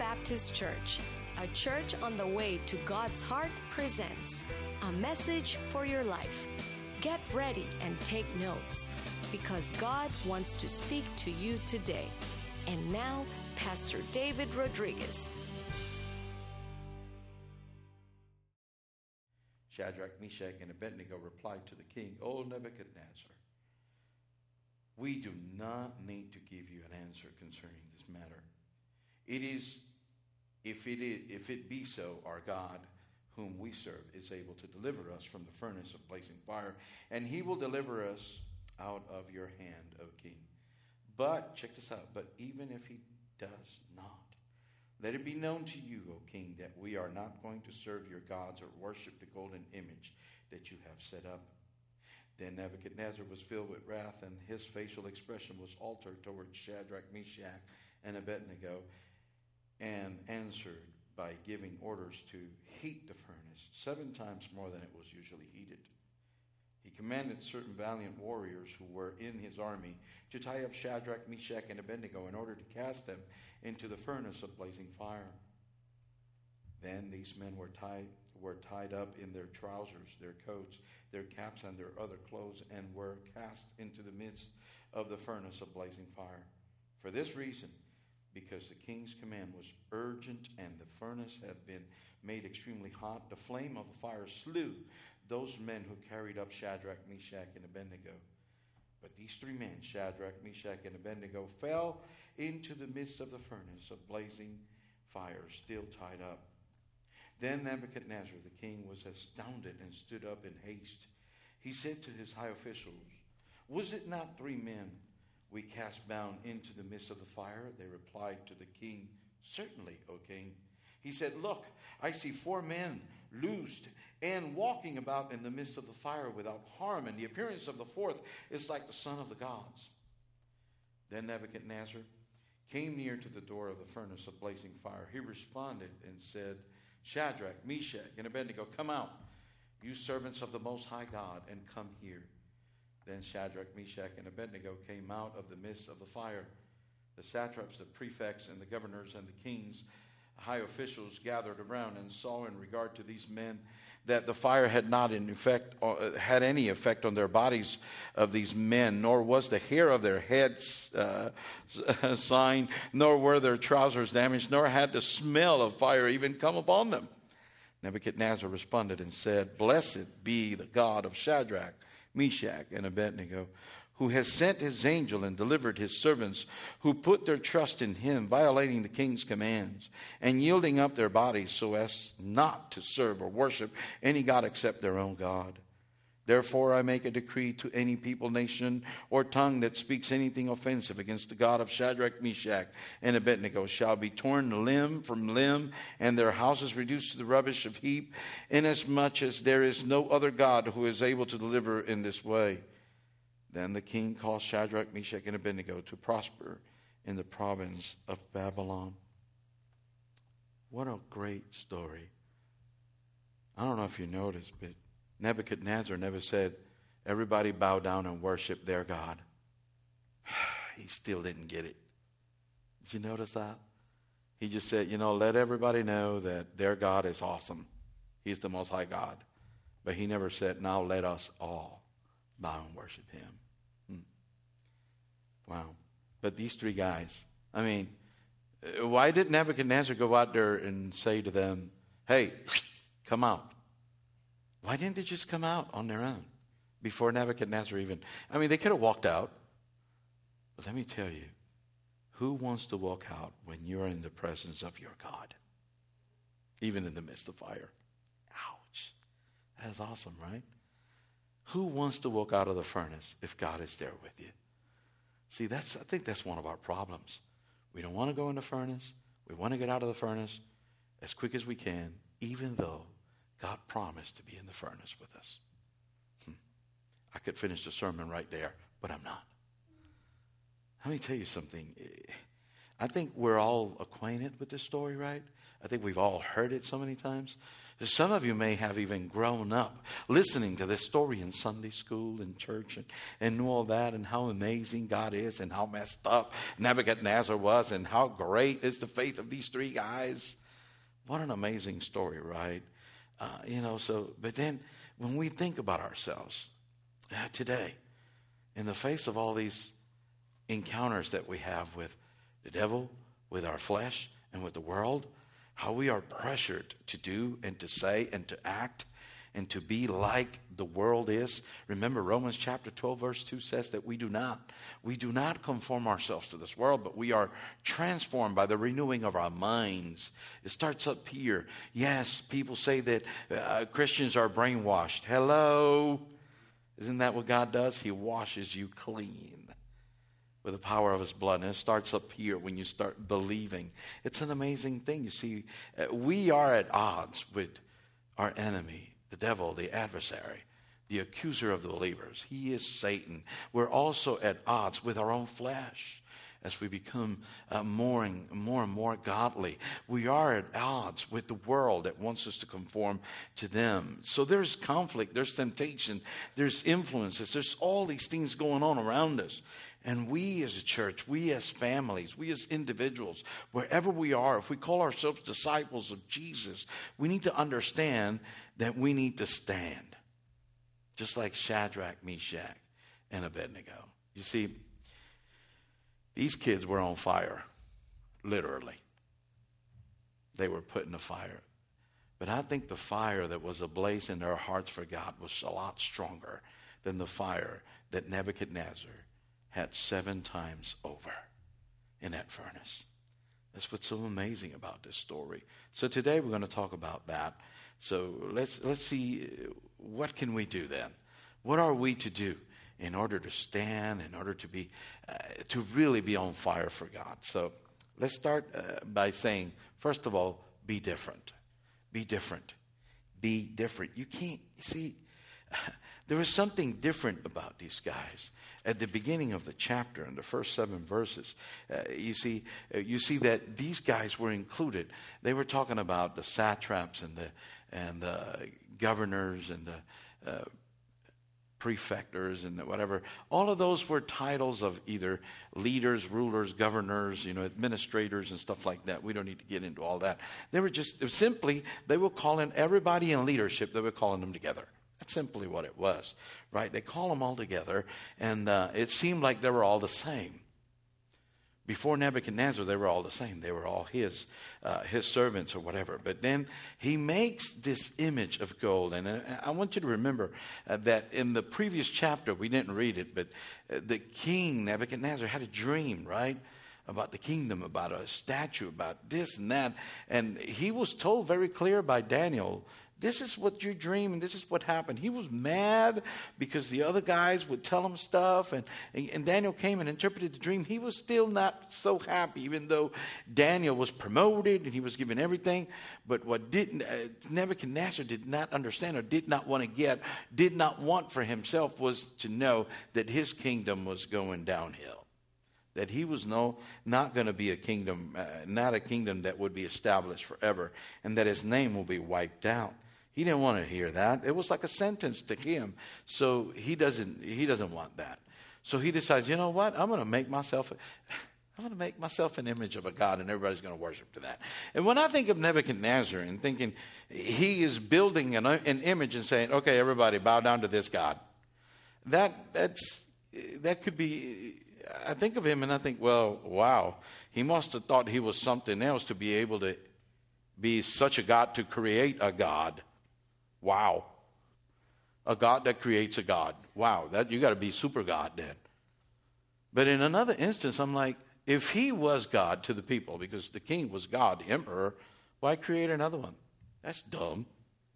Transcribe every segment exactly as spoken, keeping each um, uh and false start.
Baptist Church, a church on the way to God's heart, presents a message for your life. Get ready and take notes, because God wants to speak to you today. And now, Pastor David Rodriguez. Shadrach, Meshach, and Abednego replied to the king, "O Nebuchadnezzar, we do not need to give you an answer concerning this matter. It is, if it is, if it be so, our God, whom we serve, is able to deliver us from the furnace of blazing fire, and he will deliver us out of your hand, O king. But," check this out, "but even if he does not, let it be known to you, O king, that we are not going to serve your gods or worship the golden image that you have set up." Then Nebuchadnezzar was filled with wrath, and his facial expression was altered toward Shadrach, Meshach, and Abednego, and answered by giving orders to heat the furnace seven times more than it was usually heated. He commanded certain valiant warriors who were in his army to tie up Shadrach, Meshach, and Abednego in order to cast them into the furnace of blazing fire. Then these men were tied, were tied up in their trousers, their coats, their caps, and their other clothes, and were cast into the midst of the furnace of blazing fire. For this reason, because the king's command was urgent and the furnace had been made extremely hot, the flame of the fire slew those men who carried up Shadrach, Meshach, and Abednego. But these three men, Shadrach, Meshach, and Abednego, fell into the midst of the furnace of blazing fire, still tied up. Then Nebuchadnezzar the king was astounded and stood up in haste. He said to his high officials, "Was it not three men we cast bound into the midst of the fire?" They replied to the king, "Certainly, O king." He said, "Look, I see four men loosed and walking about in the midst of the fire without harm, and the appearance of the fourth is like the son of the gods." Then Nebuchadnezzar came near to the door of the furnace of blazing fire. He responded and said, "Shadrach, Meshach, and Abednego, come out, you servants of the Most High God, and come here." Then Shadrach, Meshach, and Abednego came out of the midst of the fire. The satraps, the prefects, and the governors, and the king's high officials gathered around and saw in regard to these men that the fire had not in effect uh, had any effect on their bodies of these men, nor was the hair of their heads uh, signed, nor were their trousers damaged, nor had the smell of fire even come upon them. Nebuchadnezzar responded and said, "Blessed be the God of Shadrach, Meshach, and Abednego, who has sent his angel and delivered his servants who put their trust in him, violating the king's commands and yielding up their bodies so as not to serve or worship any god except their own God. Therefore I make a decree to any people, nation, or tongue that speaks anything offensive against the God of Shadrach, Meshach, and Abednego shall be torn limb from limb, and their houses reduced to the rubbish of heap, inasmuch as there is no other God who is able to deliver in this way." Then the king caused Shadrach, Meshach, and Abednego to prosper in the province of Babylon. What a great story. I don't know if you noticed, but Nebuchadnezzar never said, "Everybody bow down and worship their God." He still didn't get it. Did you notice that? He just said, you know, let everybody know that their God is awesome. He's the Most High God. But he never said, "Now let us all bow and worship him." Hmm. Wow. But these three guys, I mean, why did Nebuchadnezzar go out there and say to them, "Hey, come out"? Why didn't they just come out on their own before Nebuchadnezzar even? I mean, they could have walked out. But let me tell you, who wants to walk out when you're in the presence of your God? Even in the midst of fire. Ouch. That's awesome, right? Who wants to walk out of the furnace if God is there with you? See, that's I think that's one of our problems. We don't want to go in the furnace. We want to get out of the furnace as quick as we can, even though God promised to be in the furnace with us. Hmm. I could finish the sermon right there, but I'm not. Let me tell you something. I think we're all acquainted with this story, right? I think we've all heard it so many times. Some of you may have even grown up listening to this story in Sunday school and church and, and knew all that and how amazing God is and how messed up Nebuchadnezzar was and how great is the faith of these three guys. What an amazing story, right? Uh, you know, so, but then when we think about ourselves uh, today, in the face of all these encounters that we have with the devil, with our flesh, and with the world, how we are pressured to do and to say and to act and to be like the world is. Remember, Romans chapter twelve, verse two says that we do not. We do not conform ourselves to this world, but we are transformed by the renewing of our minds. It starts up here. Yes, people say that uh, Christians are brainwashed. Hello. Isn't that what God does? He washes you clean with the power of his blood. And it starts up here when you start believing. It's an amazing thing. You see, uh, we are at odds with our enemy, the devil, the adversary, the accuser of the believers. He is Satan. We're also at odds with our own flesh as we become uh, more and more and more godly. We are at odds with the world that wants us to conform to them. So there's conflict, there's temptation, there's influences, there's all these things going on around us. And we as a church, we as families, we as individuals, wherever we are, if we call ourselves disciples of Jesus, we need to understand that we need to stand. Just like Shadrach, Meshach, and Abednego. You see, these kids were on fire, literally. They were put in the fire. But I think the fire that was ablaze in their hearts for God was a lot stronger than the fire that Nebuchadnezzar had seven times over in that furnace. That's what's so amazing about this story. So today we're going to talk about that. So let's let's see, what can we do then? What are we to do in order to stand, in order to be, uh, to really be on fire for God? So let's start uh, by saying, first of all, be different. Be different. Be different. You can't, you see, there was something different about these guys. At the beginning of the chapter, in the first seven verses, uh, you see, uh, you see that these guys were included. They were talking about the satraps and the and the governors and the uh, prefectors and the whatever. All of those were titles of either leaders, rulers, governors, you know, administrators and stuff like that. We don't need to get into all that. They were just it was simply they were calling everybody in leadership. They were calling them together. That's simply what it was, right? They call them all together, and uh, it seemed like they were all the same. Before Nebuchadnezzar, they were all the same. They were all his uh, his servants or whatever. But then he makes this image of gold. And uh, I want you to remember uh, that in the previous chapter, we didn't read it, but uh, the king, Nebuchadnezzar, had a dream, right? About the kingdom, about a statue, about this and that. And he was told very clear by Daniel, this is what you dream and this is what happened. He was mad because the other guys would tell him stuff. And, and, and Daniel came and interpreted the dream. He was still not so happy, even though Daniel was promoted and he was given everything. But what didn't uh, Nebuchadnezzar did not understand or did not want to get, did not want for himself was to know that his kingdom was going downhill. That he was no not going to be a kingdom, uh, not a kingdom that would be established forever. And that his name will be wiped out. He didn't want to hear that. It was like a sentence to him. So he doesn't he doesn't want that. So he decides, you know what? I'm going to make myself I'm going to make myself an image of a god, and everybody's going to worship to that. And when I think of Nebuchadnezzar and thinking he is building an, an image and saying, okay, everybody bow down to this god. That that's that could be. I think of him and I think, well, wow, he must have thought he was something else to be able to be such a god to create a god. Wow. A God that creates a God. Wow, that you got to be super God then. But in another instance, I'm like, if he was God to the people, because the king was God, the emperor, why create another one? That's dumb.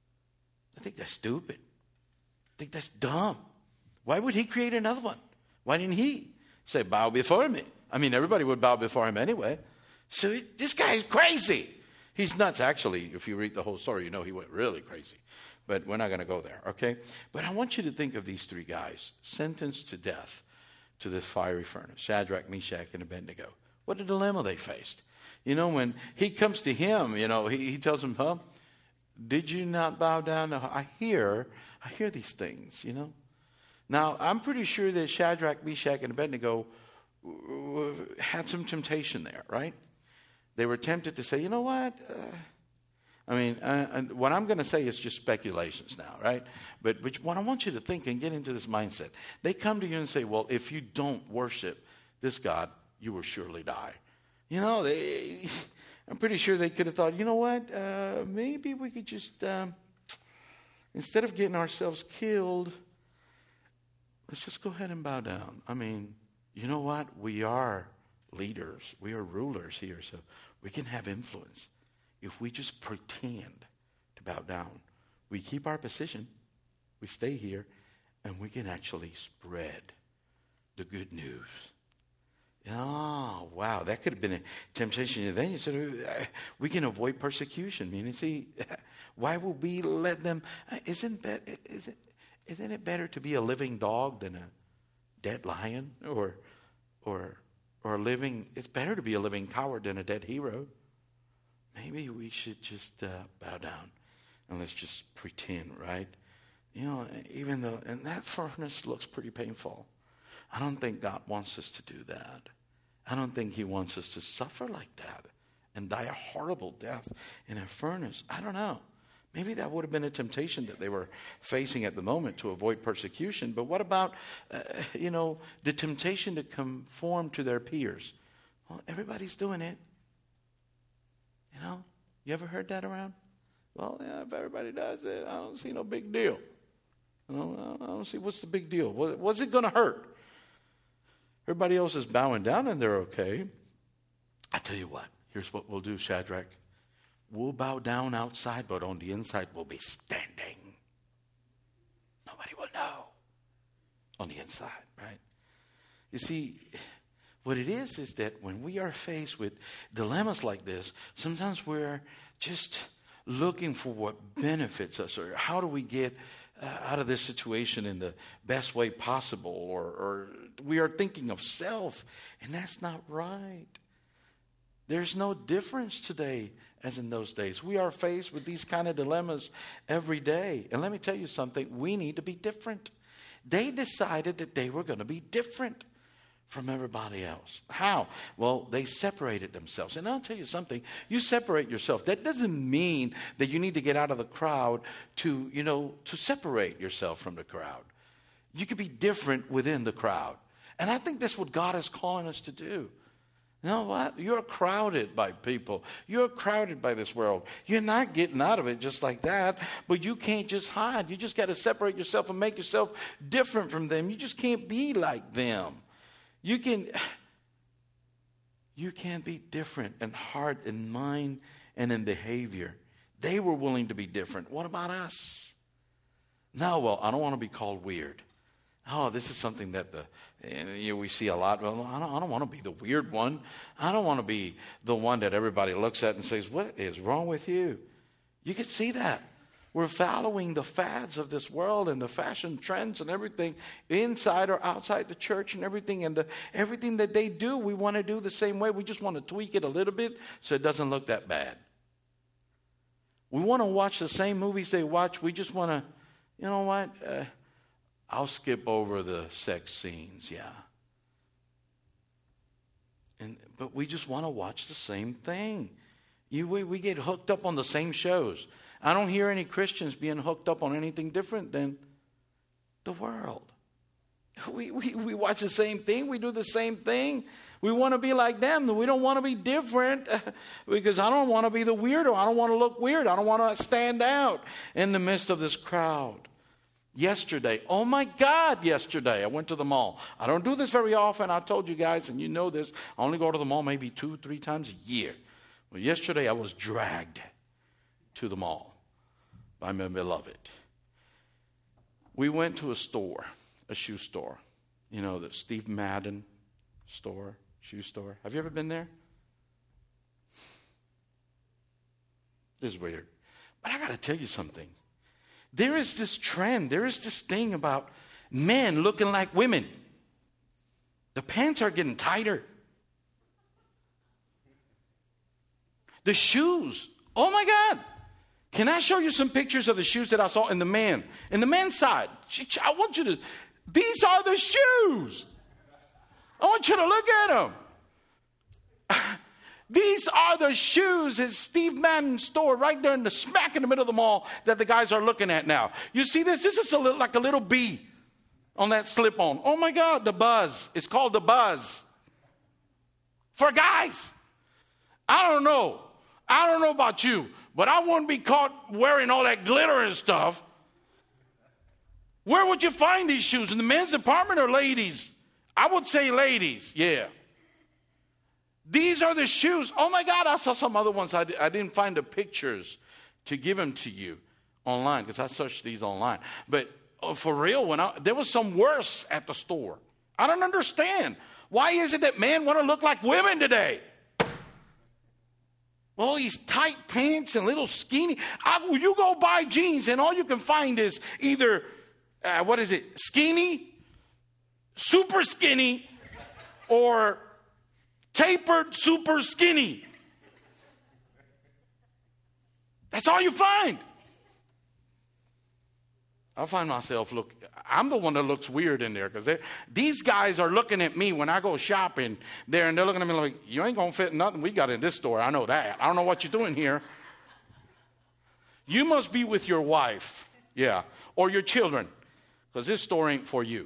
I think that's stupid. I think that's dumb. Why would he create another one? Why didn't he say, bow before me? I mean, everybody would bow before him anyway. So it, this guy is crazy. He's nuts. Actually, if you read the whole story, you know he went really crazy. But we're not going to go there, okay? But I want you to think of these three guys sentenced to death to this fiery furnace, Shadrach, Meshach, and Abednego. What a dilemma they faced. You know, when he comes to him, you know, he, he tells him, huh? Did you not bow down? I hear, I hear these things, you know. Now, I'm pretty sure that Shadrach, Meshach, and Abednego had some temptation there, right? They were tempted to say, you know what? Uh, I mean, uh, what I'm going to say is just speculations now, right? But, but what I want you to think and get into this mindset. They come to you and say, well, if you don't worship this God, you will surely die. You know, they, I'm pretty sure they could have thought, you know what? Uh, maybe we could just, um, instead of getting ourselves killed, let's just go ahead and bow down. I mean, you know what? We are leaders. We are rulers here, so we can have influence. If we just pretend to bow down, we keep our position, we stay here, and we can actually spread the good news. Oh, wow, that could have been a temptation. Then you said, we can avoid persecution. I mean, you see, why would we let them? Isn't that, isn't, isn't it better to be a living dog than a dead lion? Or, or, or a living, it's better to be a living coward than a dead hero. Maybe we should just uh, bow down and let's just pretend, right? You know, even though, and that furnace looks pretty painful. I don't think God wants us to do that. I don't think he wants us to suffer like that and die a horrible death in a furnace. I don't know. Maybe that would have been a temptation that they were facing at the moment to avoid persecution. But what about, uh, you know, the temptation to conform to their peers? Well, everybody's doing it. You know, you ever heard that around? Well, yeah, if everybody does it, I don't see no big deal. You know, I don't see what's the big deal. What, what's it going to hurt? Everybody else is bowing down and they're okay. I tell you what, here's what we'll do, Shadrach. We'll bow down outside, but on the inside we'll be standing. Nobody will know on the inside, right? You see, what it is is that when we are faced with dilemmas like this, sometimes we're just looking for what benefits us, or how do we get uh, out of this situation in the best way possible, or, or we are thinking of self, and that's not right. There's no difference today as in those days. We are faced with these kind of dilemmas every day. And let me tell you something, we need to be different. They decided that they were going to be different from everybody else. How? Well, they separated themselves. And I'll tell you something, you separate yourself. That doesn't mean that you need to get out of the crowd to, you know, to separate yourself from the crowd. You could be different within the crowd. And I think that's what God is calling us to do. You know what? You're crowded by people. You're crowded by this world. You're not getting out of it just like that, but you can't just hide. You just got to separate yourself and make yourself different from them. You just can't be like them. You can, you can be different in heart, in mind, and in behavior. They were willing to be different. What about us? No, well, I don't want to be called weird. Oh, this is something that the you know, we see a lot. Well, I don't, I don't want to be the weird one. I don't want to be the one that everybody looks at and says, what is wrong with you? You can see that. We're following the fads of this world and the fashion trends and everything inside or outside the church and everything. And the, everything that they do, we want to do the same way. We just want to tweak it a little bit so it doesn't look that bad. We want to watch the same movies they watch. We just want to, you know what? Uh, I'll skip over the sex scenes, yeah. And but we just want to watch the same thing. You, we, we get hooked up on the same shows. I don't hear any Christians being hooked up on anything different than the world. We, we, we watch the same thing. We do the same thing. We want to be like them. We don't want to be different because I don't want to be the weirdo. I don't want to look weird. I don't want to stand out in the midst of this crowd. Yesterday, oh my God, yesterday, I went to the mall. I don't do this very often. I told you guys, and you know this, I only go to the mall maybe two, three times a year. Well, yesterday I was dragged to the mall by my beloved. We went to a store, a shoe store. You know, the Steve Madden store, shoe store. Have you ever been there? This is weird. But I got to tell you something. There is this trend, there is this thing about men looking like women. The pants are getting tighter. The shoes. Oh my God. Can I show you some pictures of the shoes that I saw in the man? In the men's side. I want you to, these are the shoes. I want you to look at them. These are the shoes at Steve Madden's store right there in the smack in the middle of the mall that the guys are looking at now. You see this? This is a little, like a little bee on that slip-on. Oh my God, the Buzz. It's called the Buzz. For guys. I don't know. I don't know about you, but I wouldn't be caught wearing all that glitter and stuff. Where would you find these shoes? In the men's department or ladies? I would say ladies, yeah. These are the shoes. Oh my God, I saw some other ones. I, I didn't find the pictures to give them to you online because I searched these online. But oh, for real, when I, there was some worse at the store. I don't understand. Why is it that men want to look like women today? All these tight pants and little skinny. I, you go buy jeans and all you can find is either, uh, what is it, skinny, super skinny, or tapered super skinny. That's all you find. I find myself look. I'm the one that looks weird in there because these guys are looking at me when I go shopping there, and they're looking at me like, "You ain't gonna fit nothing we got in this store. I know that. I don't know what you're doing here. You must be with your wife, yeah, or your children, because this store ain't for you."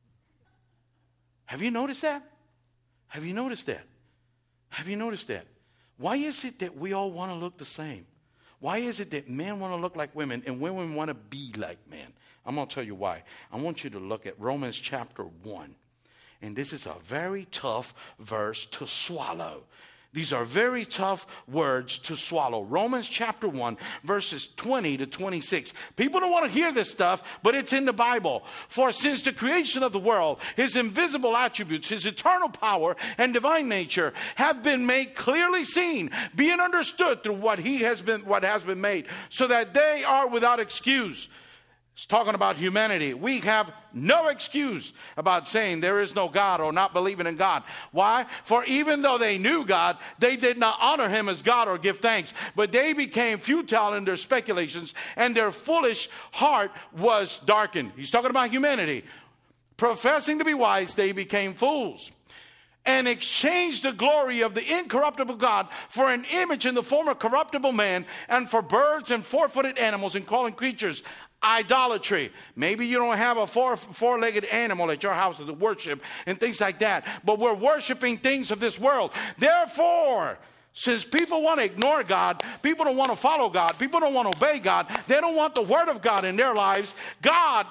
Have you noticed that? Have you noticed that? Have you noticed that? Why is it that we all want to look the same? Why is it that men want to look like women and women want to be like men? I'm going to tell you why. I want you to look at Romans chapter one. And this is a very tough verse to swallow. These are very tough words to swallow. Romans chapter one, verses twenty to twenty-six. People don't want to hear this stuff, but it's in the Bible. For since the creation of the world, his invisible attributes, his eternal power and divine nature have been made clearly seen, being understood through what he has been, what has been made, so that they are without excuse. It's talking about humanity. We have no excuse about saying there is no God or not believing in God. Why? For even though they knew God, they did not honor him as God or give thanks. But they became futile in their speculations, and their foolish heart was darkened. He's talking about humanity. Professing to be wise, they became fools, and exchanged the glory of the incorruptible God for an image in the form of corruptible man, and for birds and four-footed animals and crawling creatures. Idolatry. Maybe you don't have a four, four-legged animal at your house to worship and things like that, but we're worshiping things of this world. Therefore, since people want to ignore God, people don't want to follow God, people don't want to obey God, they don't want the word of God in their lives. God,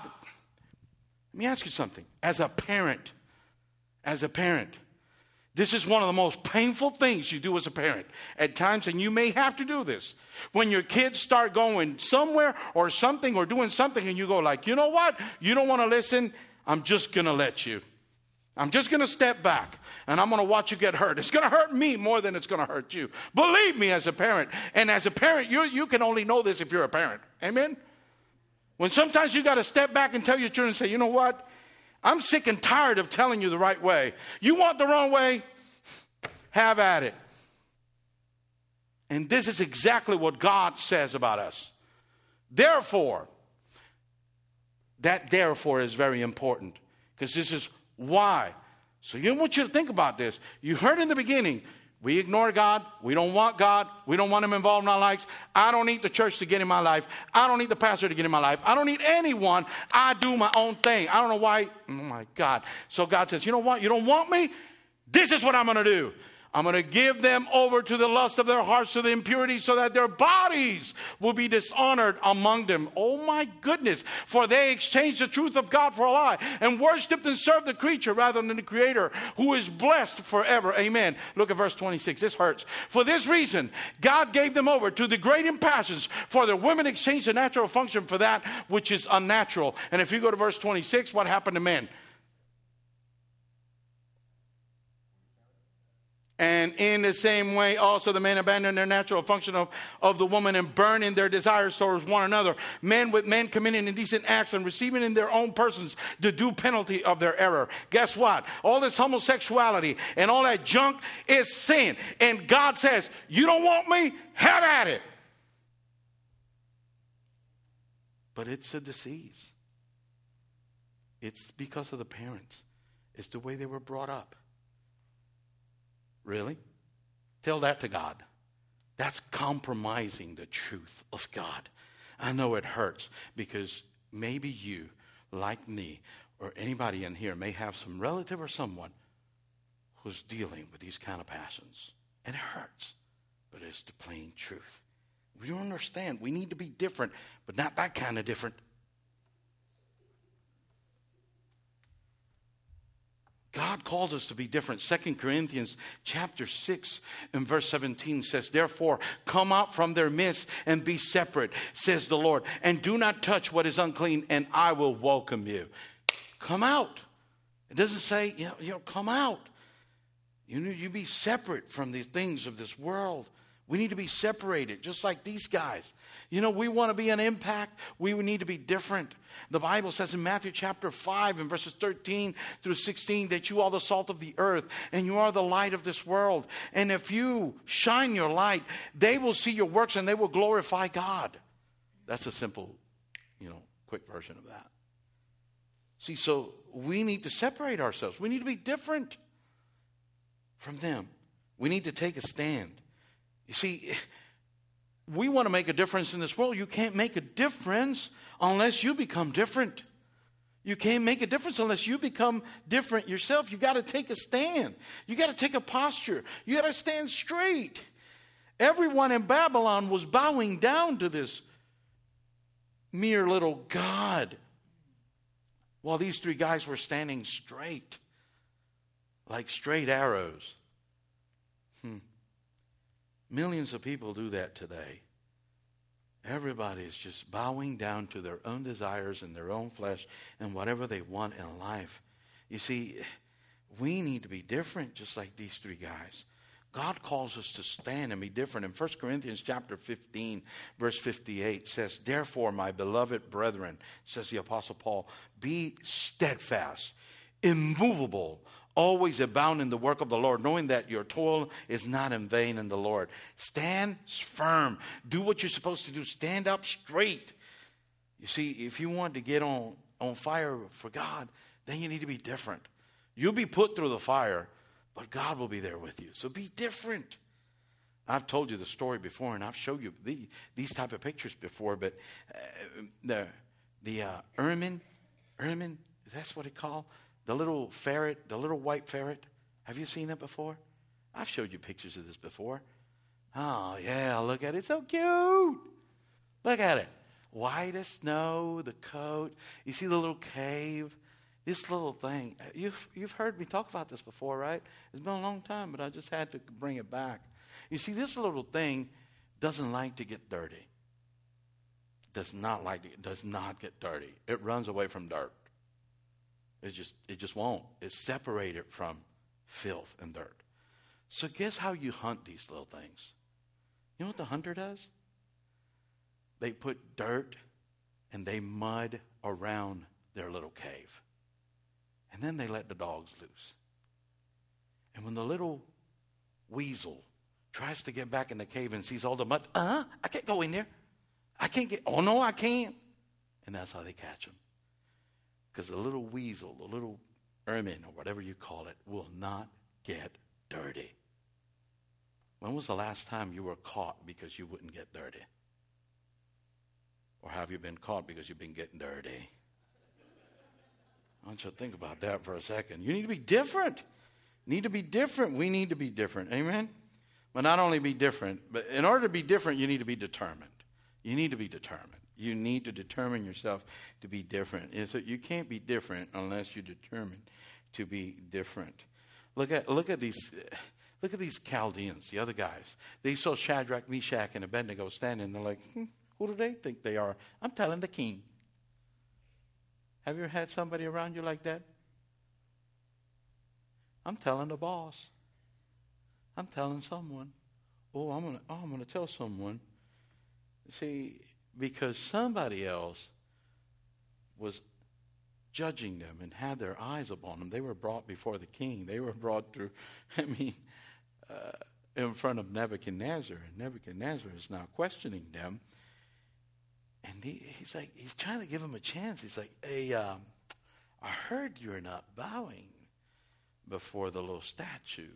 let me ask you something. As a parent, as a parent, this is one of the most painful things you do as a parent at times, and you may have to do this. When your kids start going somewhere or something or doing something and you go like, you know what? You don't want to listen? I'm just going to let you. I'm just going to step back and I'm going to watch you get hurt. It's going to hurt me more than it's going to hurt you. Believe me, as a parent. And as a parent, you, you can only know this if you're a parent. Amen? When sometimes you got to step back and tell your children, say, you know what? I'm sick and tired of telling you the right way. You want the wrong way? Have at it. And this is exactly what God says about us. Therefore, that therefore is very important, because this is why. So I want you to think about this. You heard in the beginning, we ignore God. We don't want God. We don't want him involved in our lives. I don't need the church to get in my life. I don't need the pastor to get in my life. I don't need anyone. I do my own thing. I don't know why. Oh my God. So God says, you know what? You don't want me? This is what I'm going to do. I'm going to give them over to the lust of their hearts, to the impurity, so that their bodies will be dishonored among them. Oh my goodness. For they exchanged the truth of God for a lie and worshiped and served the creature rather than the Creator, who is blessed forever. Amen. Look at verse twenty-six. This hurts. For this reason, God gave them over to the great passions, for their women exchanged the natural function for that which is unnatural. And if you go to verse twenty-six, what happened to men? And in the same way, also the men abandon their natural function of, of the woman and burn in their desires towards one another. Men with men committing indecent acts and receiving in their own persons the due penalty of their error. Guess what? All this homosexuality and all that junk is sin. And God says, you don't want me? Have at it. But it's a disease. It's because of the parents. It's the way they were brought up. Really? Tell that to God. That's compromising the truth of God. I know it hurts because maybe you, like me, or anybody in here may have some relative or someone who's dealing with these kind of passions. And it hurts, but it's the plain truth. We don't understand. We need to be different, but not that kind of different. God calls us to be different. Second Corinthians chapter six and verse seventeen says, therefore, come out from their midst and be separate, says the Lord, and do not touch what is unclean, and I will welcome you. Come out. It doesn't say, you know, you know come out. You know, you be separate from these things of this world. We need to be separated, just like these guys. You know, we want to be an impact. We need to be different. The Bible says in Matthew chapter five and verses thirteen through sixteen that you are the salt of the earth and you are the light of this world. And if you shine your light, they will see your works and they will glorify God. That's a simple, you know, quick version of that. See, so we need to separate ourselves. We need to be different from them. We need to take a stand. You see, we want to make a difference in this world. You can't make a difference unless you become different. You can't make a difference unless you become different yourself. You got to take a stand. You got to take a posture. You got to stand straight. Everyone in Babylon was bowing down to this mere little god, while these three guys were standing straight, like straight arrows. Hmm. Millions of people do that today. Everybody is just bowing down to their own desires and their own flesh and whatever they want in life. You see, we need to be different just like these three guys. God calls us to stand and be different. In First Corinthians chapter fifteen, verse fifty-eight says, therefore, my beloved brethren, says the Apostle Paul, be steadfast, immovable, always abound in the work of the Lord, knowing that your toil is not in vain in the Lord. Stand firm. Do what you're supposed to do. Stand up straight. You see, if you want to get on, on fire for God, then you need to be different. You'll be put through the fire, but God will be there with you. So be different. I've told you the story before, and I've showed you the, these type of pictures before, but uh, the, the uh, ermine, ermine, that's what it called? The little ferret, the little white ferret. Have you seen it before? I've showed you pictures of this before. Oh, yeah, look at it. It's so cute. Look at it. White as snow, the coat. You see the little cave? This little thing. You've, you've heard me talk about this before, right? It's been a long time, but I just had to bring it back. You see, this little thing doesn't like to get dirty. Does not like to, does not get dirty. It runs away from dirt. It just, it just won't. It's separated from filth and dirt. So guess how you hunt these little things? You know what the hunter does? They put dirt and they mud around their little cave. And then they let the dogs loose. And when the little weasel tries to get back in the cave and sees all the mud, uh-huh, I can't go in there. I can't get, oh no, I can't. And that's how they catch them. Because the little weasel, the little ermine, or whatever you call it, will not get dirty. When was the last time you were caught because you wouldn't get dirty? Or have you been caught because you've been getting dirty? I want you to think about that for a second. You need to be different. You need to be different. We need to be different. Amen? But not only be different, but in order to be different, you need to be determined. You need to be determined. You need to determine yourself to be different. And so you can't be different unless you're determined to be different. Look at look at these look at these Chaldeans, the other guys. They saw Shadrach, Meshach, and Abednego standing. They're like, hmm, who do they think they are? I'm telling the king. Have you ever had somebody around you like that? I'm telling the boss. I'm telling someone. Oh, I'm gonna oh, I'm gonna tell someone. See, because somebody else was judging them and had their eyes upon them. They were brought before the king. They were brought through, I mean, uh, in front of Nebuchadnezzar. And Nebuchadnezzar is now questioning them. And he, he's like, he's trying to give them a chance. He's like, hey, um, I heard you're not bowing before the little statue.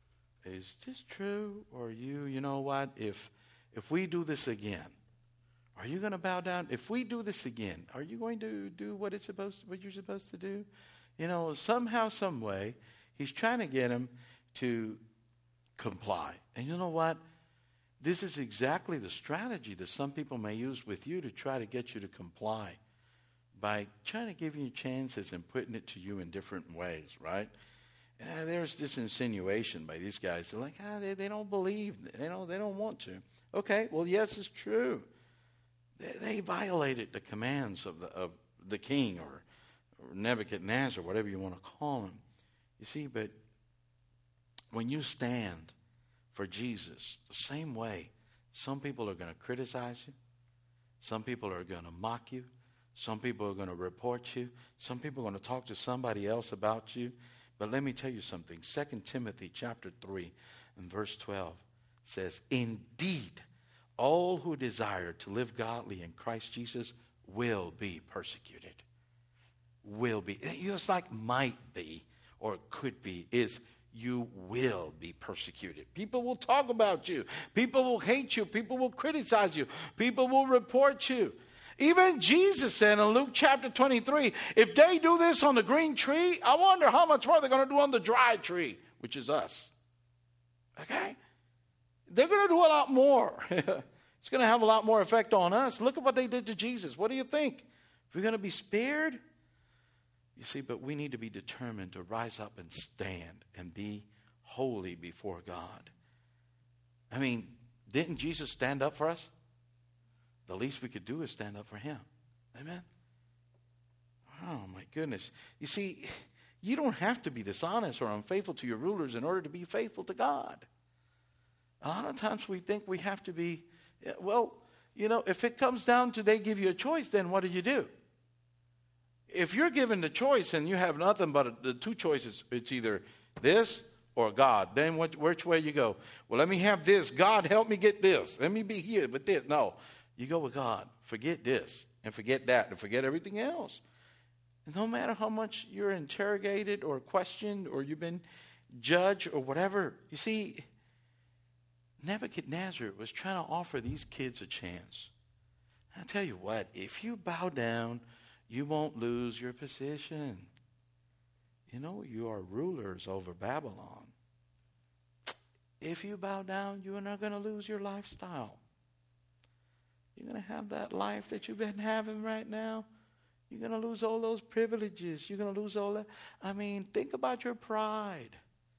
Is this true? Or you, you know what? If if we do this again, are you going to bow down? If we do this again, are you going to do what it's supposed, what you're supposed to do? You know, somehow, some way, he's trying to get him to comply. And you know what? This is exactly the strategy that some people may use with you to try to get you to comply by trying to give you chances and putting it to you in different ways, right? Uh, there's this insinuation by these guys. They're like, ah, they, they don't believe. They don't, they don't want to. Okay, well, yes, it's true. They, they violated the commands of the, of the king or, or Nebuchadnezzar, whatever you want to call him. You see, but when you stand for Jesus, the same way, some people are going to criticize you. Some people are going to mock you. Some people are going to report you. Some people are going to talk to somebody else about you. But let me tell you something. Second Timothy chapter three and verse twelve says, indeed, all who desire to live godly in Christ Jesus will be persecuted. Will be. It's like might be or could be. Is you will be persecuted. People will talk about you. People will hate you. People will criticize you. People will report you. Even Jesus said in Luke chapter twenty-three, if they do this on the green tree, I wonder how much more they're going to do on the dry tree, which is us. Okay? They're going to do a lot more. It's going to have a lot more effect on us. Look at what they did to Jesus. What do you think? If we're going to be spared? You see, but we need to be determined to rise up and stand and be holy before God. I mean, didn't Jesus stand up for us? The least we could do is stand up for him. Amen? Oh, my goodness. You see, you don't have to be dishonest or unfaithful to your rulers in order to be faithful to God. A lot of times we think we have to be, well, you know, if it comes down to they give you a choice, then what do you do? If you're given the choice and you have nothing but the two choices, it's either this or God, then what, which way you go? Well, let me have this. God, help me get this. Let me be here with this. No. You go with God. Forget this and forget that and forget everything else. And no matter how much you're interrogated or questioned or you've been judged or whatever, you see, Nebuchadnezzar was trying to offer these kids a chance. I'll tell you what, if you bow down, you won't lose your position. You know, you are rulers over Babylon. If you bow down, you are not going to lose your lifestyle. You're going to have that life that you've been having right now. You're going to lose all those privileges. You're going to lose all that. I mean, think about your pride.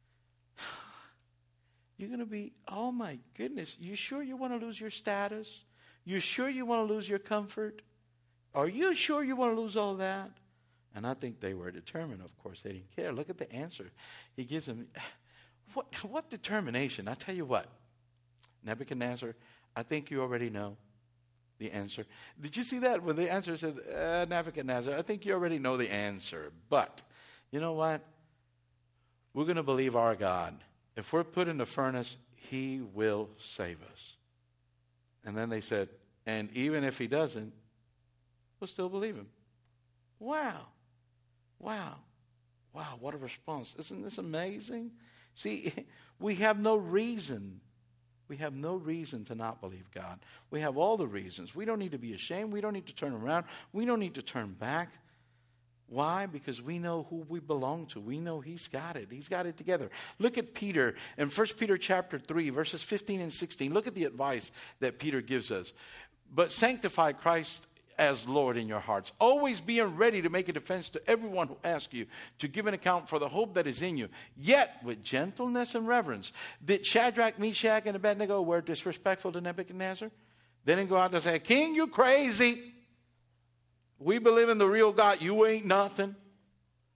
You're going to be, oh my goodness, you sure you want to lose your status? You sure you want to lose your comfort? Are you sure you want to lose all that? And I think they were determined. Of course, they didn't care. Look at the answer. He gives them, what, what determination? I tell you what, Nebuchadnezzar, I think you already know the answer. Did you see that when the answer said, uh, Nebuchadnezzar, I think you already know the answer. But, you know what? We're going to believe our God. If we're put in the furnace, he will save us. And then they said, and even if he doesn't, we'll still believe him. Wow. Wow. Wow, what a response. Isn't this amazing? See, we have no reason We have no reason to not believe God. We have all the reasons. We don't need to be ashamed. We don't need to turn around. We don't need to turn back. Why? Because we know who we belong to. We know he's got it. He's got it together. Look at Peter in First Peter chapter three, verses fifteen and sixteen. Look at the advice that Peter gives us. But sanctify Christ as Lord in your hearts, always being ready to make a defense to everyone who asks you to give an account for the hope that is in you, yet with gentleness and reverence. Did Shadrach, Meshach, and Abednego were disrespectful to Nebuchadnezzar? They didn't go out and say, King, you crazy. We believe in the real God. You ain't nothing.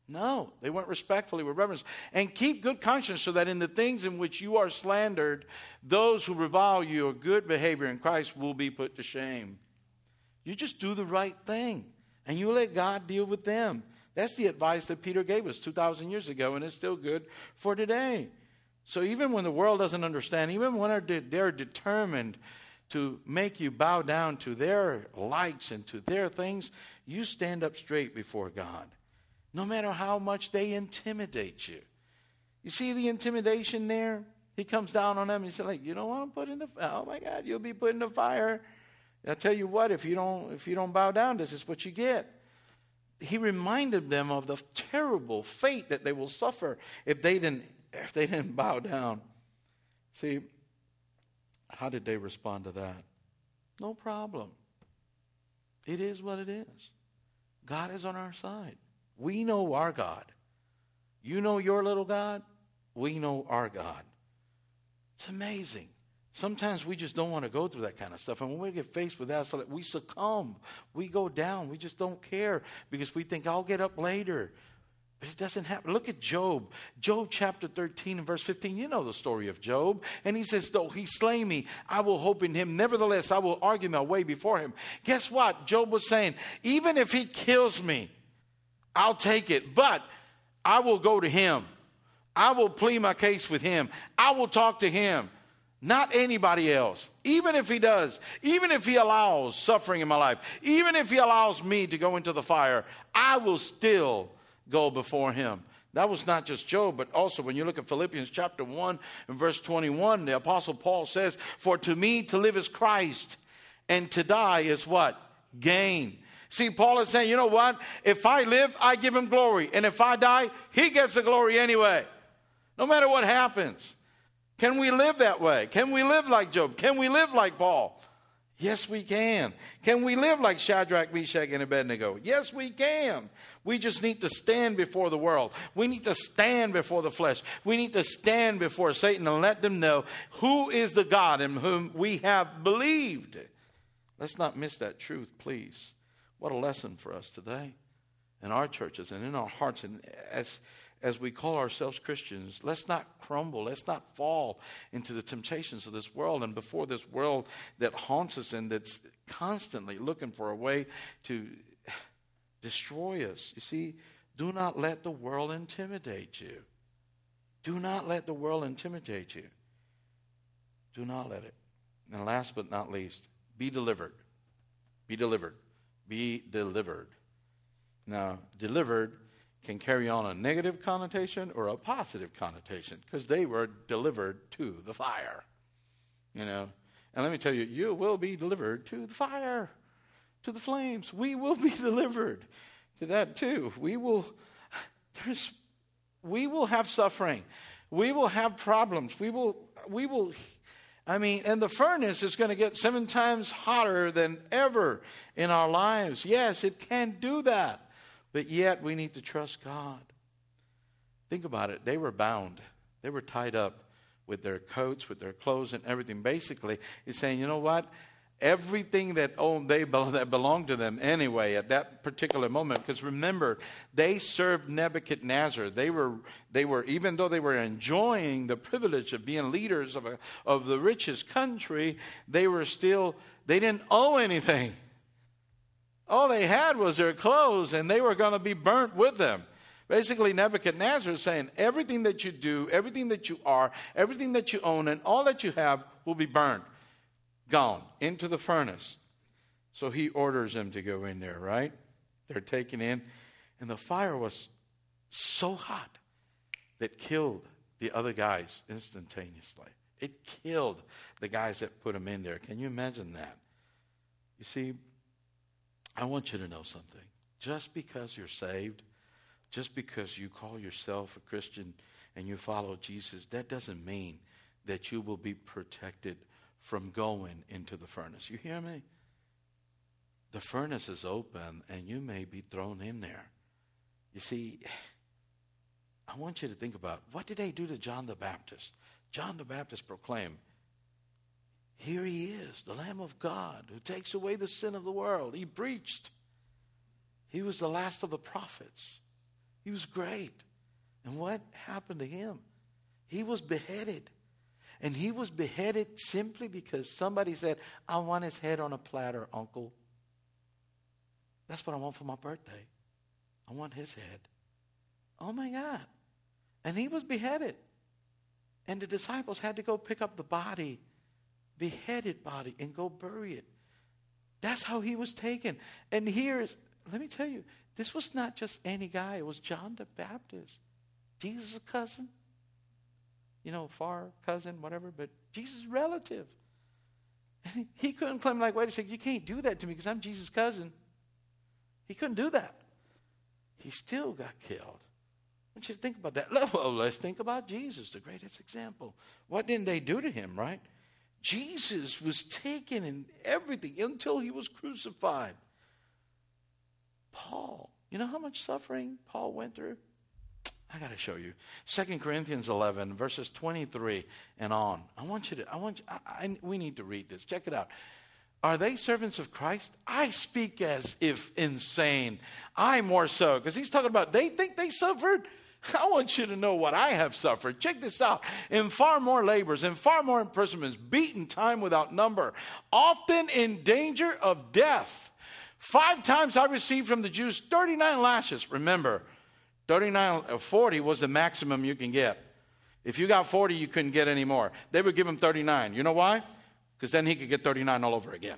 No, they went respectfully with reverence. And keep good conscience, so that in the things in which you are slandered, those who revile your good behavior in Christ will be put to shame. You just do the right thing, and you let God deal with them. That's the advice that Peter gave us two thousand years ago, and it's still good for today. So even when the world doesn't understand, even when they're, they're determined to make you bow down to their likes and to their things, you stand up straight before God, no matter how much they intimidate you. You see the intimidation there? He comes down on them and says, like, you don't want to put in the fire. Oh my God, you'll be put in the fire. I tell you what, if you don't, if you don't bow down, this is what you get. He reminded them of the terrible fate that they will suffer if they didn't, if they didn't bow down. See, how did they respond to that? No problem. It is what it is. God is on our side. We know our God. You know your little God. We know our God. It's amazing. Sometimes we just don't want to go through that kind of stuff. And when we get faced with that, so that we succumb. We go down. We just don't care because we think, I'll get up later. But it doesn't happen. Look at Job. Job chapter thirteen and verse fifteen. You know the story of Job. And he says, though he slay me, I will hope in him. Nevertheless, I will argue my way before him. Guess what? Job was saying, even if he kills me, I'll take it. But I will go to him. I will plead my case with him. I will talk to him. Not anybody else. Even if he does, even if he allows suffering in my life, even if he allows me to go into the fire, I will still go before him. That was not just Job, but also when you look at Philippians chapter one and verse twenty-one, the Apostle Paul says, for to me to live is Christ, and to die is what? Gain. See, Paul is saying, you know what? If I live, I give him glory. And if I die, he gets the glory anyway. No matter what happens. Can we live that way? Can we live like Job? Can we live like Paul? Yes, we can. Can we live like Shadrach, Meshach, and Abednego? Yes, we can. We just need to stand before the world. We need to stand before the flesh. We need to stand before Satan and let them know who is the God in whom we have believed. Let's not miss that truth, please. What a lesson for us today in our churches and in our hearts. And as As we call ourselves Christians, let's not crumble. Let's not fall into the temptations of this world and before this world that haunts us and that's constantly looking for a way to destroy us. You see, do not let the world intimidate you. Do not let the world intimidate you. Do not let it. And last but not least, be delivered. Be delivered. Be delivered. Now, delivered can carry on a negative connotation or a positive connotation because they were delivered to the fire. You know, and let me tell you, you will be delivered to the fire, to the flames. We will be delivered to that too. We will, there's, we will have suffering. We will have problems. We will, we will, I mean, and the furnace is going to get seven times hotter than ever in our lives. Yes, it can do that. But yet we need to trust God. Think about it. They were bound. They were tied up with their coats, with their clothes and everything. Basically, he's saying, you know what? Everything that owned, they that belonged to them anyway at that particular moment. Because remember, they served Nebuchadnezzar. They were, they were, even though they were enjoying the privilege of being leaders of a, of the richest country, they were still, they didn't owe anything. All they had was their clothes, and they were going to be burnt with them. Basically, Nebuchadnezzar is saying, everything that you do, everything that you are, everything that you own, and all that you have will be burned, gone into the furnace. So he orders them to go in there, right? They're taken in, and the fire was so hot that killed the other guys instantaneously. It killed the guys that put them in there. Can you imagine that? You see, I want you to know something. Just because you're saved, just because you call yourself a Christian and you follow Jesus, that doesn't mean that you will be protected from going into the furnace. You hear me? The furnace is open and you may be thrown in there. You see, I want you to think about, what did they do to John the Baptist? John the Baptist proclaimed, here he is, the Lamb of God who takes away the sin of the world. He preached. He was the last of the prophets. He was great. And what happened to him? He was beheaded. And he was beheaded simply because somebody said, I want his head on a platter, uncle. That's what I want for my birthday. I want his head. Oh my God. And he was beheaded. And the disciples had to go pick up the body, beheaded body, and go bury it. That's how he was taken. And here is, let me tell you, this was not just any guy. It was John the Baptist. Jesus' cousin. You know, far cousin, whatever, but Jesus' relative. And he, he couldn't claim like, wait a second, you can't do that to me because I'm Jesus' cousin. He couldn't do that. He still got killed. I want you to think about that. Well, let's think about Jesus, the greatest example. What didn't they do to him, right? Jesus was taken in everything until he was crucified. Paul, you know how much suffering Paul went through? I got to show you. Second Corinthians eleven, verses twenty-three and on. I want you to, I want you, I, I, we need to read this. Check it out. Are they servants of Christ? I speak as if insane. I more so. Because he's talking about they think they suffered. I want you to know what I have suffered. Check this out. In far more labors, in far more imprisonments, beaten time without number, often in danger of death. Five times I received from the Jews thirty-nine lashes. Remember, thirty-nine, forty was the maximum you can get. If you got forty, you couldn't get any more. They would give him thirty-nine. You know why? Because then he could get thirty-nine all over again.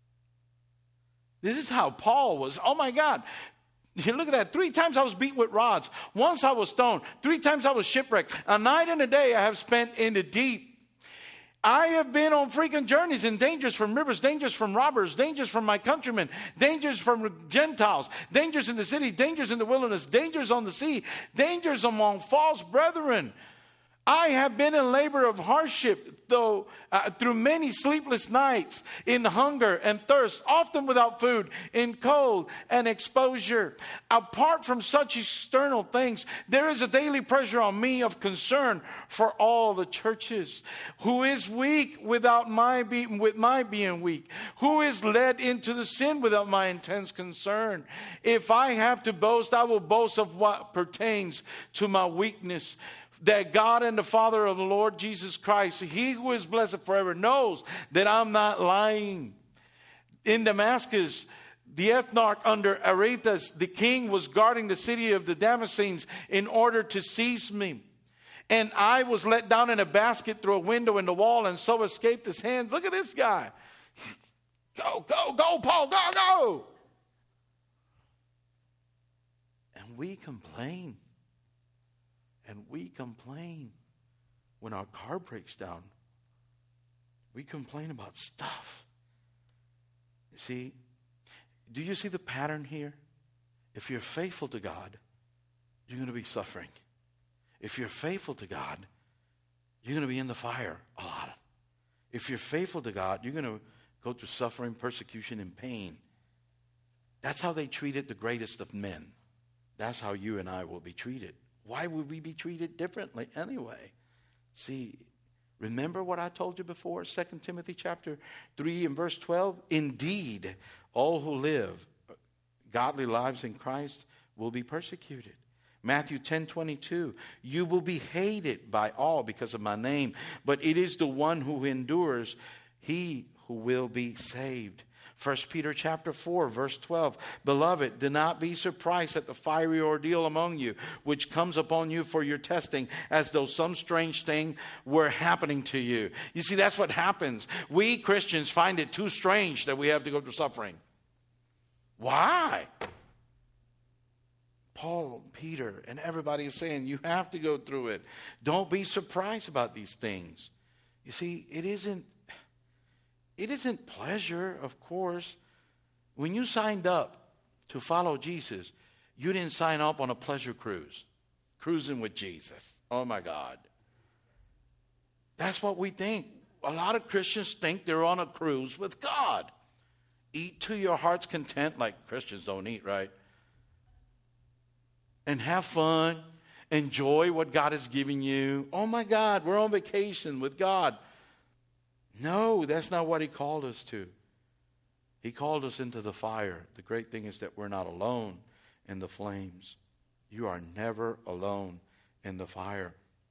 This is how Paul was. Oh my God. You look at that. Three times I was beaten with rods. Once I was stoned. Three times I was shipwrecked. A night and a day I have spent in the deep. I have been on freaking journeys and dangers from rivers, dangers from robbers, dangers from my countrymen, dangers from Gentiles, dangers in the city, dangers in the wilderness, dangers on the sea, dangers among false brethren. I have been in labor of hardship, though uh, through many sleepless nights, in hunger and thirst, often without food, in cold and exposure. Apart from such external things, there is a daily pressure on me of concern for all the churches. Who is weak without my being, with my being weak? Who is led into the sin without my intense concern? If I have to boast, I will boast of what pertains to my weakness. That God and the Father of the Lord Jesus Christ, he who is blessed forever, knows that I'm not lying. In Damascus, the ethnarch under Aretas, the king, was guarding the city of the Damascenes in order to seize me. And I was let down in a basket through a window in the wall and so escaped his hands. Look at this guy. Go, go, go, Paul, go, go. And we complain. And we complain when our car breaks down. We complain about stuff. You see, do you see the pattern here? If you're faithful to God, you're going to be suffering. If you're faithful to God, you're going to be in the fire a lot. If you're faithful to God, you're going to go through suffering, persecution, and pain. That's how they treated the greatest of men. That's how you and I will be treated. Why would we be treated differently anyway? See, remember what I told you before, Second Timothy chapter three and verse twelve? Indeed, all who live godly lives in Christ will be persecuted. Matthew ten twenty-two, you will be hated by all because of my name, but it is the one who endures, he who will be saved. First Peter chapter four, verse twelve. Beloved, do not be surprised at the fiery ordeal among you, which comes upon you for your testing, as though some strange thing were happening to you. You see, that's what happens. We Christians find it too strange that we have to go through suffering. Why? Paul, Peter, and everybody is saying you have to go through it. Don't be surprised about these things. You see, it isn't It isn't pleasure, of course. When you signed up to follow Jesus, you didn't sign up on a pleasure cruise, cruising with Jesus. Oh, my God. That's what we think. A lot of Christians think they're on a cruise with God. Eat to your heart's content, like Christians don't eat, right? And have fun. Enjoy what God is giving you. Oh, my God, we're on vacation with God. No, that's not what he called us to. He called us into the fire. The great thing is that we're not alone in the flames. You are never alone in the fire.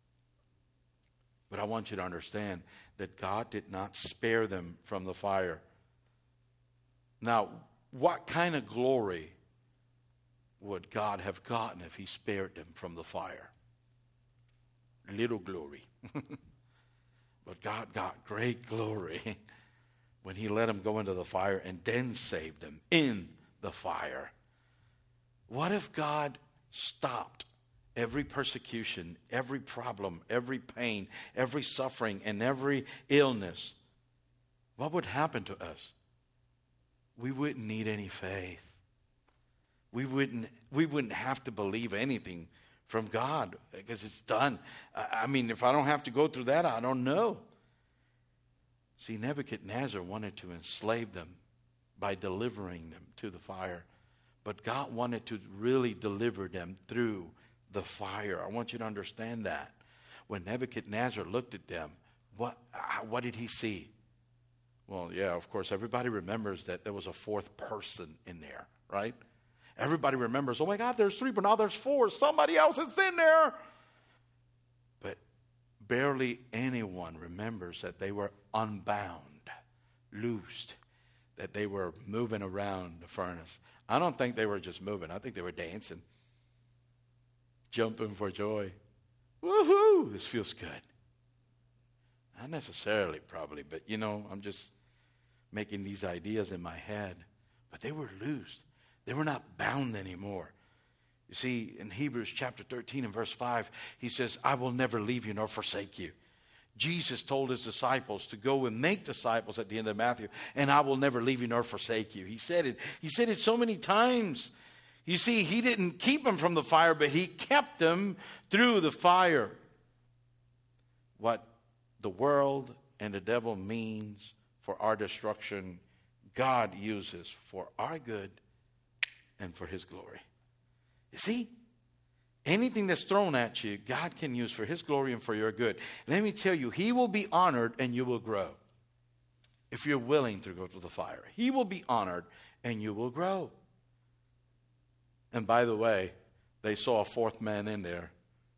But I want you to understand that God did not spare them from the fire. Now, what kind of glory would God have gotten if he spared them from the fire? Little glory. But God got great glory when he let them go into the fire and then saved them in the fire. What if God stopped every persecution, every problem, every pain, every suffering, and every illness? What would happen to us? We wouldn't need any faith. We wouldn't, we wouldn't have to believe anything from God because it's done. I mean, if I don't have to go through that, I don't know. See, Nebuchadnezzar wanted to enslave them by delivering them to the fire. But God wanted to really deliver them through the fire. I want you to understand that. When Nebuchadnezzar looked at them, what, what did he see? Well, yeah, of course, everybody remembers that there was a fourth person in there, right? Everybody remembers, oh my God, there's three, but now there's four. Somebody else is in there. But barely anyone remembers that they were unbound, loosed, that they were moving around the furnace. I don't think they were just moving. I think they were dancing, jumping for joy. Woohoo! This feels good. Not necessarily, probably, but you know, I'm just making these ideas in my head. But they were loosed. They were not bound anymore. You see, in Hebrews chapter thirteen and verse five, he says, I will never leave you nor forsake you. Jesus told his disciples to go and make disciples at the end of Matthew, and I will never leave you nor forsake you. He said it. He said it so many times. You see, he didn't keep them from the fire, but he kept them through the fire. What the world and the devil means for our destruction, God uses for our good and for his glory. You see, anything that's thrown at you, God can use for his glory and for your good. Let me tell you, he will be honored and you will grow. If you're willing to go through the fire, he will be honored and you will grow. And by the way, they saw a fourth man in there.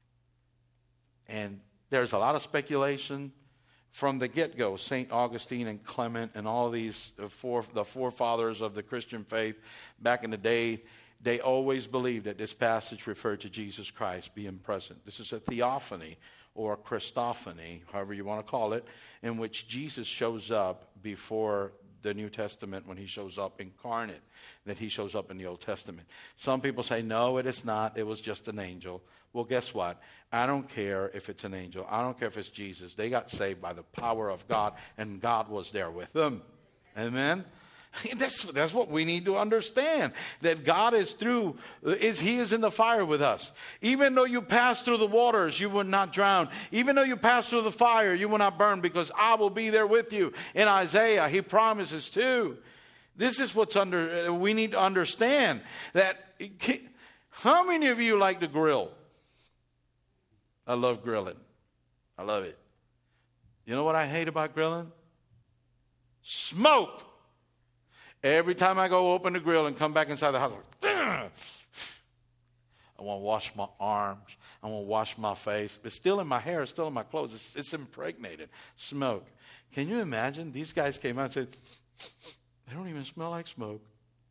And there's a lot of speculation from the get-go. Saint Augustine and Clement and all these uh, four, the forefathers of the Christian faith back in the day, they always believed that this passage referred to Jesus Christ being present. This is a theophany or a Christophany, however you want to call it, in which Jesus shows up before the New Testament when he shows up incarnate, that he shows up in the Old Testament. Some people say, no, it is not. It was just an angel. Well, guess what? I don't care if it's an angel. I don't care if it's Jesus. They got saved by the power of God, and God was there with them. Amen? That's, that's what we need to understand, that God is through, is He is in the fire with us. Even though you pass through the waters, you will not drown. Even though you pass through the fire, you will not burn, because I will be there with you. In Isaiah, He promises too. This is what's under, we need to understand that, how many of you like to grill? I love grilling. I love it. You know what I hate about grilling? Smoke. Every time I go open the grill and come back inside the house, I want to wash my arms. I want to wash my face. It's still in my hair. It's still in my clothes. It's, it's impregnated. Smoke. Can you imagine? These guys came out and said, they don't even smell like smoke.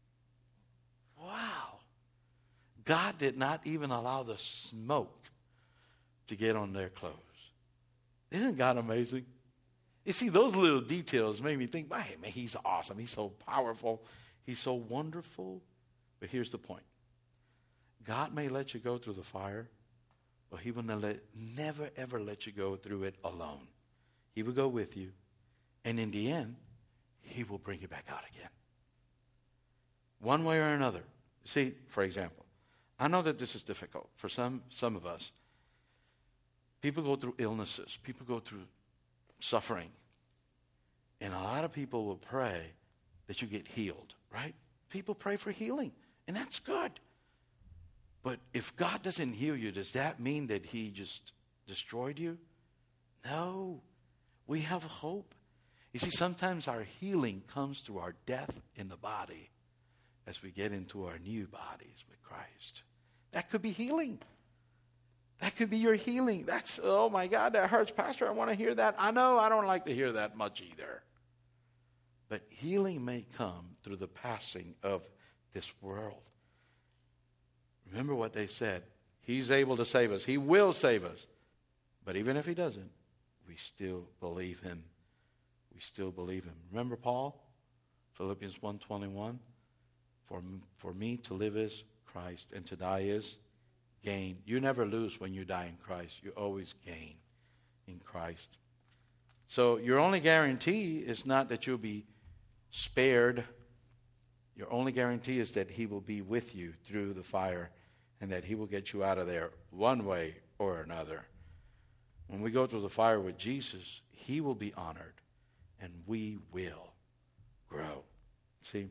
Wow. God did not even allow the smoke to get on their clothes. Isn't God amazing? You see, those little details made me think, hey, man, he's awesome. He's so powerful. He's so wonderful. But here's the point. God may let you go through the fire, but he will never, never, ever let you go through it alone. He will go with you. And in the end, he will bring you back out again. One way or another. See, for example, I know that this is difficult for some, some of us. People go through illnesses. People go through suffering. And a lot of people will pray that you get healed, right? People pray for healing, and that's good. But if God doesn't heal you, does that mean that he just destroyed you? No. We have hope. You see, sometimes our healing comes through our death in the body as we get into our new bodies with Christ. That could be healing. That could be your healing. That's, oh my God, that hurts. Pastor, I want to hear that. I know I don't like to hear that much either. But healing may come through the passing of this world. Remember what they said. He's able to save us. He will save us. But even if he doesn't, we still believe him. We still believe him. Remember Paul? Philippians one twenty-one. For, for me to live is Christ, and to die is gain. You never lose when you die in Christ. You always gain in Christ. So your only guarantee is not that you'll be spared. Your only guarantee is that he will be with you through the fire and that he will get you out of there one way or another. When we go through the fire with Jesus, he will be honored and we will grow. See,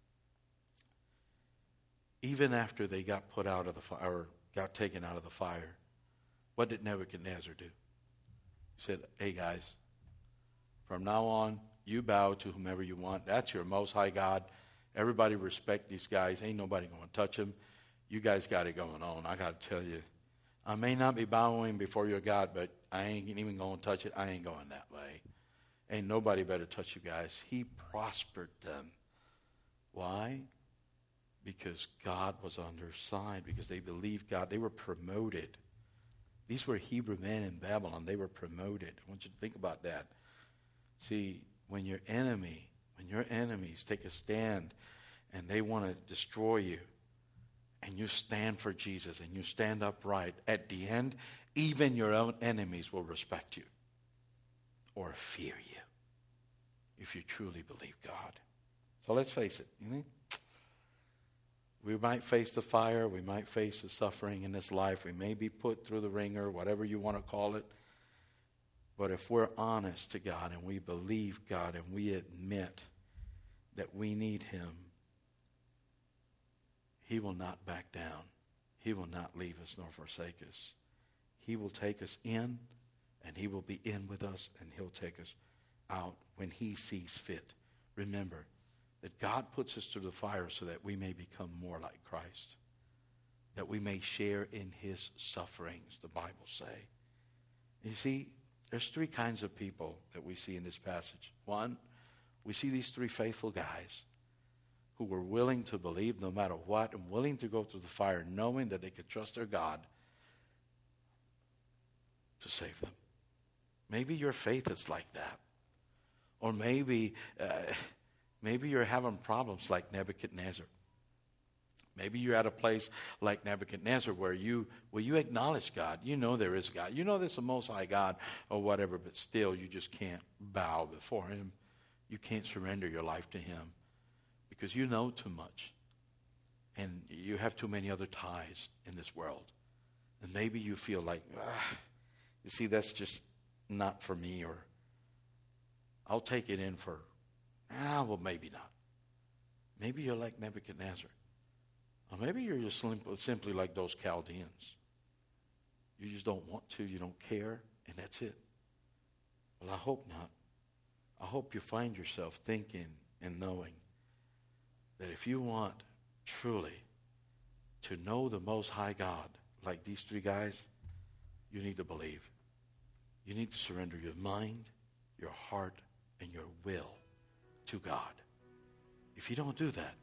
even after they got put out of the fire, or got taken out of the fire, what did Nebuchadnezzar do? He said, hey guys, from now on, you bow to whomever you want. That's your most high God. Everybody respect these guys. Ain't nobody going to touch them. You guys got it going on. I got to tell you, I may not be bowing before your God, but I ain't even going to touch it. I ain't going that way. Ain't nobody better touch you guys. He prospered them. Why? Because God was on their side, because they believed God. They were promoted. These were Hebrew men in Babylon. They were promoted. I want you to think about that. See, when your enemy, when your enemies take a stand and they want to destroy you, and you stand for Jesus and you stand upright, at the end, even your own enemies will respect you or fear you if you truly believe God. So let's face it. You know? We might face the fire. We might face the suffering in this life. We may be put through the ringer, whatever you want to call it. But if we're honest to God and we believe God and we admit that we need him, he will not back down. He will not leave us nor forsake us. He will take us in, and he will be in with us, and he'll take us out when he sees fit. Remember that God puts us through the fire so that we may become more like Christ, that we may share in his sufferings, the Bible say. You see, there's three kinds of people that we see in this passage. One, we see these three faithful guys who were willing to believe no matter what and willing to go through the fire knowing that they could trust their God to save them. Maybe your faith is like that. Or maybe, uh, maybe you're having problems like Nebuchadnezzar. Maybe you're at a place like Nebuchadnezzar where you, where you acknowledge God. You know there is God. You know there's a Most High God or whatever, but still you just can't bow before him. You can't surrender your life to him because you know too much. And you have too many other ties in this world. And maybe you feel like, ah, you see, that's just not for me, or I'll take it in for, ah, well, maybe not. Maybe you're like Nebuchadnezzar. Or maybe you're just simply, simply like those Chaldeans. You just don't want to, you don't care, and that's it. Well, I hope not. I hope you find yourself thinking and knowing that if you want truly to know the Most High God, like these three guys, you need to believe. You need to surrender your mind, your heart, and your will to God. If you don't do that,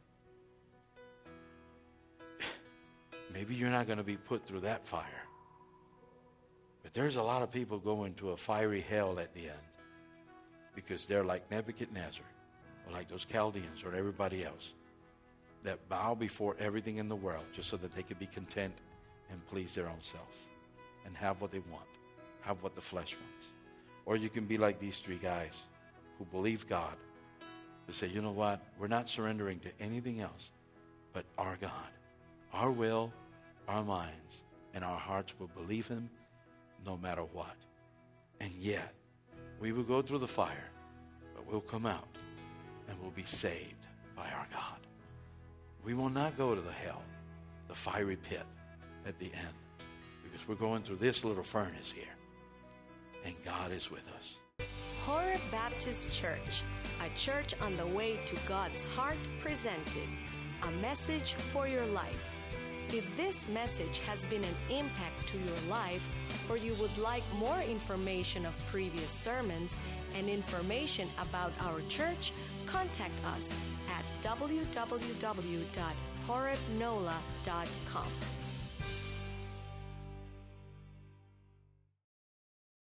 maybe you're not going to be put through that fire. But there's a lot of people going to a fiery hell at the end because they're like Nebuchadnezzar or like those Chaldeans or everybody else that bow before everything in the world just so that they could be content and please their own selves and have what they want, have what the flesh wants. Or you can be like these three guys who believe God, who say, you know what, we're not surrendering to anything else but our God. Our will, our minds, and our hearts will believe him no matter what. And yet, we will go through the fire, but we'll come out and we'll be saved by our God. We will not go to the hell, the fiery pit at the end, because we're going through this little furnace here, and God is with us. Horeb Baptist Church, a church on the way to God's heart, presented A Message for Your Life. If this message has been an impact to your life, or you would like more information of previous sermons and information about our church, contact us at w w w dot horeb nola dot com.